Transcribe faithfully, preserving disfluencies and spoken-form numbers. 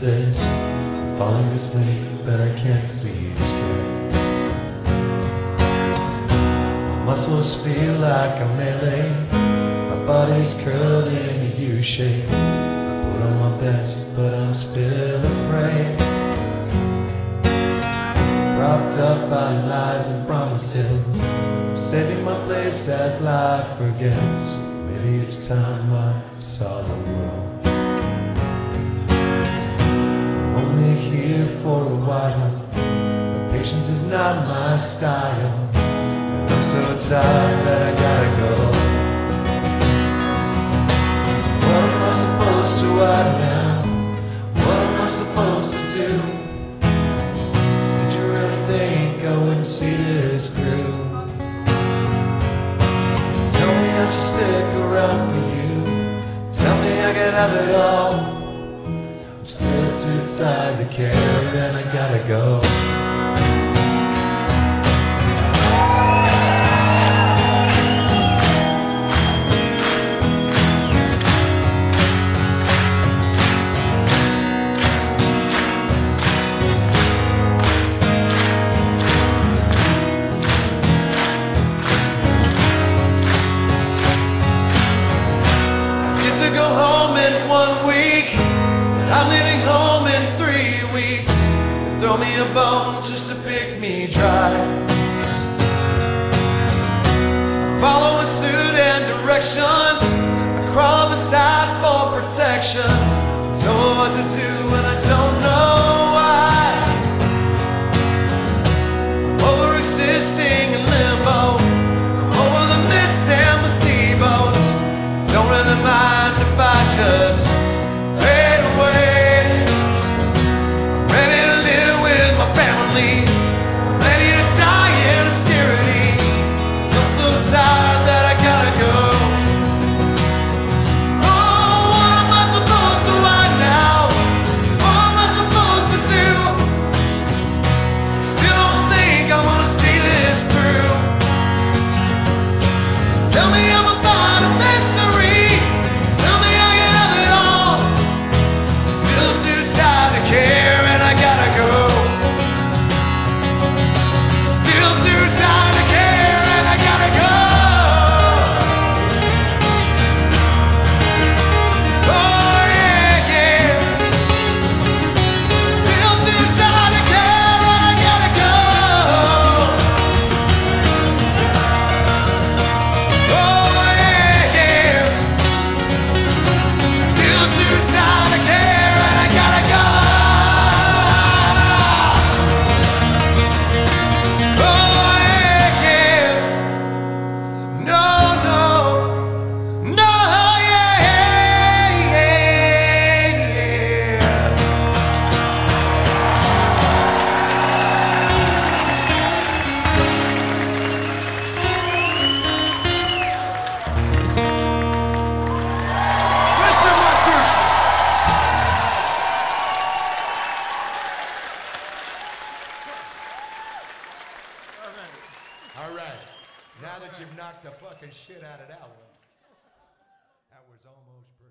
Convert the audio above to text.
this. I'm falling asleep, but I can't see straight. My muscles feel like a melee. My body's curled in a U shape. I put on my best, but I'm still afraid. Propped up by lies and promises, saving my place as life forgets. Maybe it's time I saw the world. I'm only here for a while, but patience is not my style. And I'm so tired that I gotta go. What am I supposed to write now? What am I supposed to do? Did you really think I wouldn't see this through? Tell me I should stick around for you. Tell me I can have it all. I'm still too tired to care, and I gotta go. Go home in one week, and I'm leaving home in three weeks. Throw me a bone just to pick me dry. I'm following suit and directions. I crawl up inside for protection. I don't know what to do and I don't know why. I'm over existing in limbo. I'm over the myths and placebos. Don't really mind if I just fade away. I'm ready to live with my family. I'm ready to die in obscurity. I'm so tired that I gotta go. Oh, what am I supposed to write now? What am I supposed to do? Still don't think I wanna see this through. Tell me I'm about a mystery. All right, now that you've knocked the fucking shit out of that one, that was almost